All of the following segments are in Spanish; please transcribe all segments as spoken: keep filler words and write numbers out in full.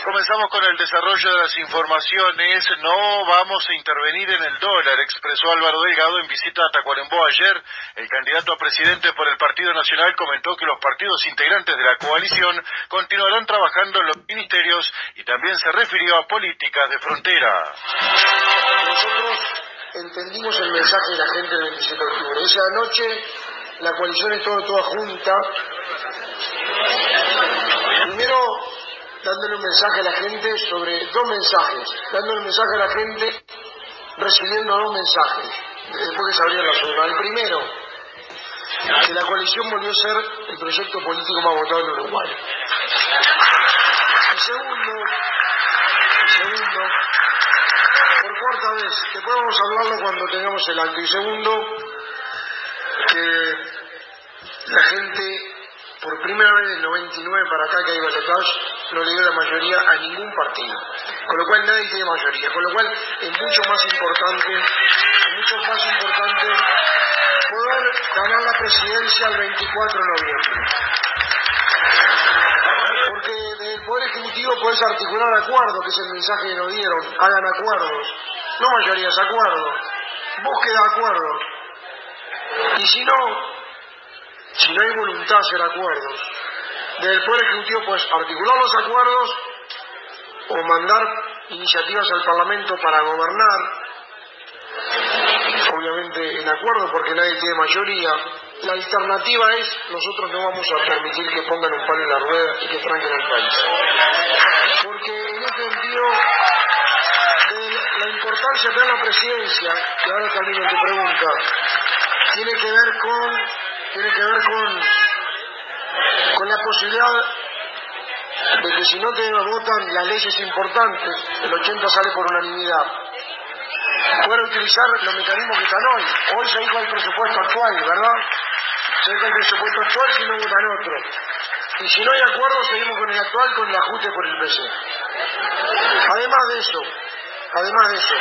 Comenzamos con el desarrollo de las informaciones. No vamos a intervenir en el dólar, expresó Álvaro Delgado en visita a Tacuarembó ayer. El candidato a presidente por el Partido Nacional comentó que los partidos integrantes de la coalición continuarán trabajando en los ministerios y también se refirió a políticas de frontera. Nosotros entendimos el mensaje de la gente del veintisiete de octubre. Esa noche la coalición estuvo toda junta. Primero, dándole un mensaje a la gente sobre dos mensajes, dándole un mensaje a la gente, recibiendo dos mensajes, después que se abrieron las urnas. El primero, que la coalición volvió a ser el proyecto político más votado en Uruguay. Y segundo, y segundo, por cuarta vez, después vamos a hablarlo cuando tengamos el acto, y segundo, que la gente, por primera vez del noventa y nueve para acá que hay balotaje, no le dio la mayoría a ningún partido, con lo cual nadie tiene mayoría, con lo cual es mucho más importante, es mucho más importante poder ganar la presidencia el veinticuatro de noviembre. Porque desde el Poder Ejecutivo podés articular acuerdos, que es el mensaje que nos dieron, hagan acuerdos, no mayorías, acuerdos, búsqueda de acuerdos, y si no, si no hay voluntad de hacer acuerdos, desde el Poder Ejecutivo puedes articular los acuerdos o mandar iniciativas al Parlamento para gobernar, obviamente en acuerdo porque nadie tiene mayoría. La alternativa es, nosotros no vamos a permitir que pongan un palo en la rueda y que tranquen al país. Porque en este sentido, de la importancia de la presidencia, que ahora también te pregunta, tiene que ver con, tiene que ver con con la posibilidad de que si no te votan las leyes importantes, el ochenta sale por unanimidad, poder utilizar los mecanismos que están hoy. Hoy se dijo el presupuesto actual, ¿verdad? Se dijo el presupuesto actual si no votan otro. Y si no hay acuerdo, seguimos con el actual, con el ajuste por el P C. Además de eso, además de eso,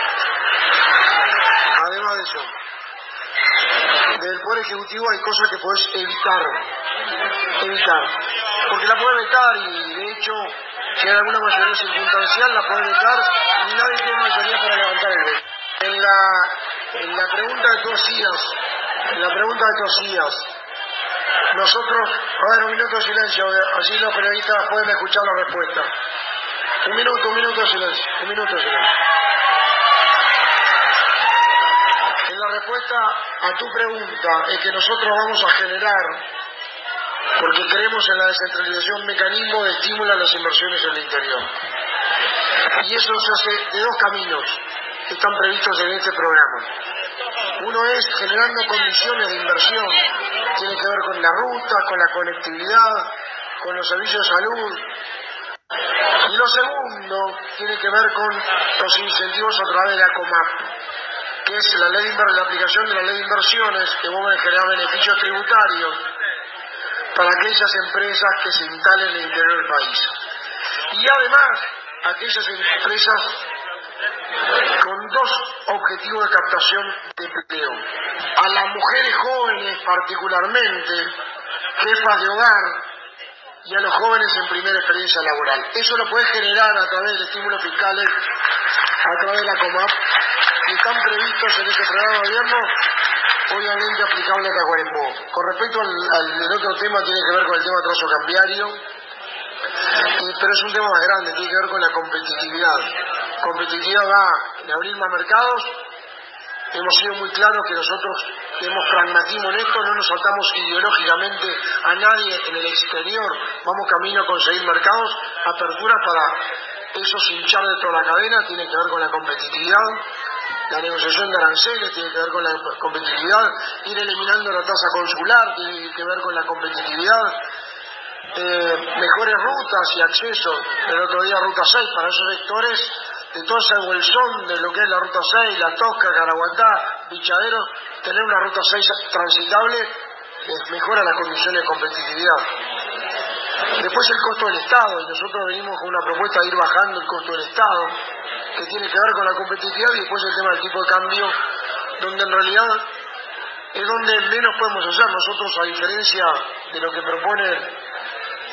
además de eso, del Poder Ejecutivo hay cosas que podés evitar, evitar, porque la podés vetar y de hecho, si hay alguna mayoría circunstancial, la podés vetar y nadie tiene mayoría para levantar el veto. En la, en la pregunta que tú hacías, en la pregunta que tú hacías, nosotros, a ver, un minuto de silencio, así los periodistas pueden escuchar la respuesta. Un minuto, un minuto de silencio, un minuto de silencio. La respuesta a tu pregunta es que nosotros vamos a generar, porque creemos en la descentralización, un mecanismo de estímulo a las inversiones en el interior. Y eso se hace de dos caminos que están previstos en este programa. Uno es generando condiciones de inversión, tiene que ver con la ruta, con la conectividad, con los servicios de salud. Y lo segundo tiene que ver con los incentivos a través de la COMAP, que es la ley de la aplicación de la ley de inversiones, que va a generar beneficios tributarios para aquellas empresas que se instalen en el interior del país. Y además, aquellas empresas con dos objetivos de captación de empleo. A las mujeres jóvenes particularmente, jefas de hogar, y a los jóvenes en primera experiencia laboral. Eso lo puedes generar a través de estímulos fiscales, a través de la COMAP, que están previstos en este programa de gobierno, obviamente aplicable a Tacuarembó. Con respecto al, al el otro tema, tiene que ver con el tema trazo cambiario, y, pero es un tema más grande, tiene que ver con la competitividad. Competitividad va en abrir más mercados. Hemos sido muy claros que nosotros tenemos pragmatismo en esto, no nos saltamos ideológicamente a nadie en el exterior, vamos camino a conseguir mercados, apertura para esos hinchar de toda la cadena, tiene que ver con la competitividad. La negociación de aranceles tiene que ver con la competitividad, ir eliminando la tasa consular tiene que ver con la competitividad, eh, mejores rutas y acceso, el otro día ruta seis para esos sectores, de todo ese bolsón de lo que es la ruta seis, La Tosca, Caraguatá, Bichadero, tener una ruta seis transitable les mejora las condiciones de competitividad. Después el costo del Estado, y nosotros venimos con una propuesta de ir bajando el costo del Estado, que tiene que ver con la competitividad, y después el tema del tipo de cambio, donde en realidad es donde menos podemos hacer. Nosotros, a diferencia de lo que propone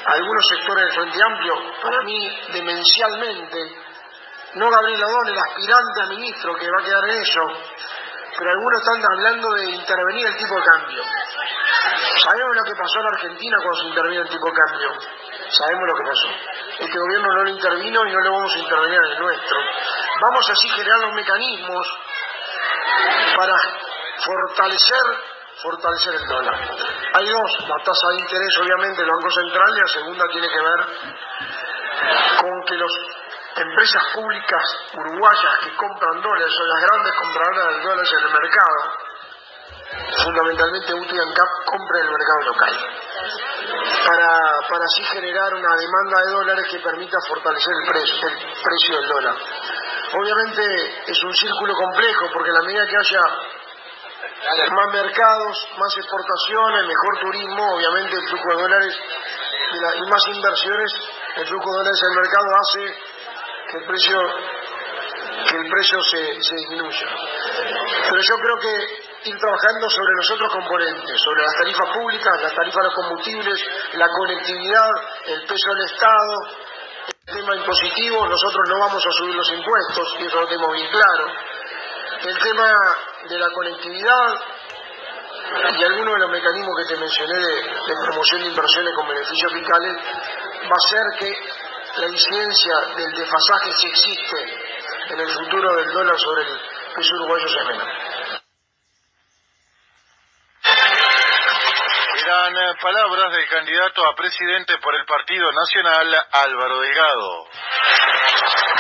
algunos sectores del Frente Amplio, para mí demencialmente, no Gabriel Odón, el aspirante a ministro que va a quedar en eso, pero algunos están hablando de intervenir el tipo de cambio. Sabemos lo que pasó en Argentina cuando se intervino el tipo de cambio, sabemos lo que pasó. Este gobierno no lo intervino y no lo vamos a intervenir en el nuestro. Vamos así a generar los mecanismos para fortalecer fortalecer el dólar. Hay dos, la tasa de interés obviamente del Banco Central, y la segunda tiene que ver con que las empresas públicas uruguayas que compran dólares son las grandes compradoras de dólares en el mercado, fundamentalmente U T I ANCAP, compra en el mercado local, para, para así generar una demanda de dólares que permita fortalecer el precio, el precio del dólar. Obviamente es un círculo complejo, porque a la medida que haya más mercados, más exportaciones, mejor turismo, obviamente el flujo de dólares de la, y más inversiones, el flujo de dólares en el mercado hace que el precio que el precio se, se disminuya. Pero yo creo que ir trabajando sobre los otros componentes, sobre las tarifas públicas, las tarifas de los combustibles, la conectividad, el peso del Estado, el tema impositivo, nosotros no vamos a subir los impuestos, y eso lo tenemos bien claro. El tema de la conectividad y algunos de los mecanismos que te mencioné de, de promoción de inversiones con beneficios fiscales va a hacer que la incidencia del desfasaje, si existe en el futuro del dólar sobre el peso uruguayo, sea menor. Eran palabras del candidato a presidente por el Partido Nacional, Álvaro Delgado.